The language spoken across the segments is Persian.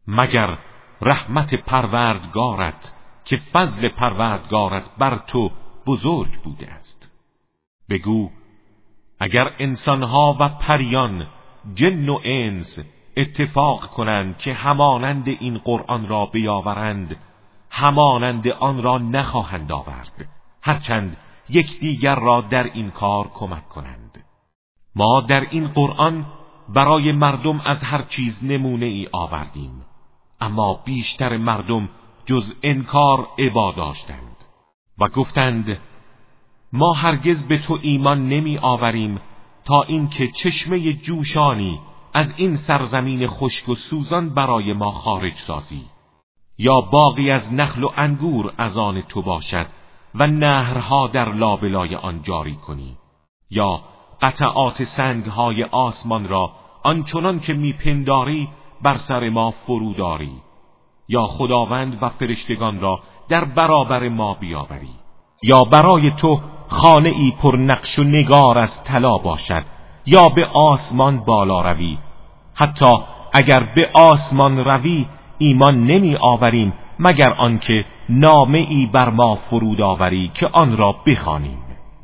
مگر رحمت پروردگارت که فضل پروردگارت بر تو بزرگ بوده است. بگو اگر انسانها و پریان، جن و انس اتفاق کنند که همانند این قرآن را بیاورند، همانند آن را نخواهند آورد، هرچند یکدیگر را در این کار کمک کنند. ما در این قرآن برای مردم از هر چیز نمونه ای آوردیم، اما بیشتر مردم جز انکار ابا داشتند و گفتند ما هرگز به تو ایمان نمی آوریم تا اینکه چشمه جوشانی از این سرزمین خشک و سوزان برای ما خارج سازی، یا باغی از نخل و انگور از آن تو باشد و نهرها در لابلای آن جاری کنی، یا قطعات سنگهای آسمان را آنچنان که میپنداری بر سر ما فروداری، یا خداوند و فرشتگان را در برابر ما بیاوری، یا برای تو خانه ای پر نقش و نگار از طلا باشد، یا به آسمان بالا روی. حتی اگر به آسمان روی ایمان نمی آوریم مگر آنکه نامه ای بر ما فرود آوری که آن را بخوانیم.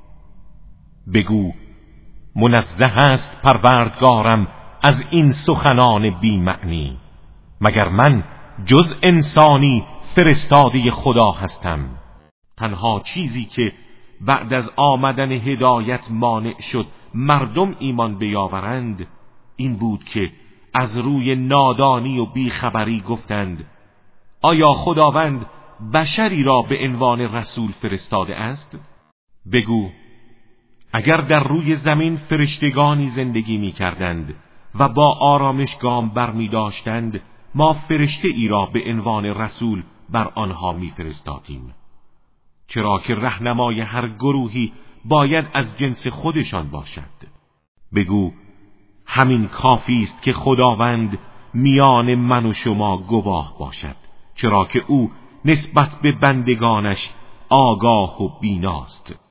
بگو منزه است پروردگارم از این سخنان بی معنی. مگر من جز انسانی فرستاده خدا هستم؟ تنها چیزی که بعد از آمدن هدایت مانع شد مردم ایمان بیاورند این بود که از روی نادانی و بیخبری گفتند آیا خداوند بشری را به عنوان رسول فرستاده است؟ بگو اگر در روی زمین فرشتگانی زندگی می کردند و با آرامش گام بر می داشتند، ما فرشته ای را به عنوان رسول بر آنها می فرستادیم. چرا که رهنمای هر گروهی باید از جنس خودشان باشد. بگو همین کافی است که خداوند میان من و شما گواه باشد، چرا که او نسبت به بندگانش آگاه و بیناست.